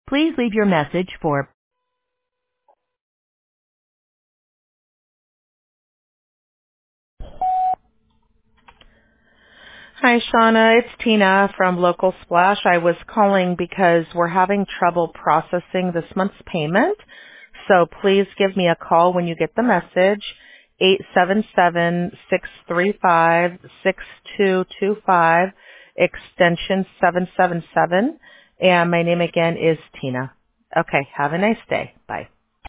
Please leave your message for Hi, Shauna. It's Tina from Local Splash. I was calling because we're having trouble processing this month's payment. So please give me a call when you get the message, 877-635-6225, extension 777. And my name again is Tina. Okay, have a nice day. Bye.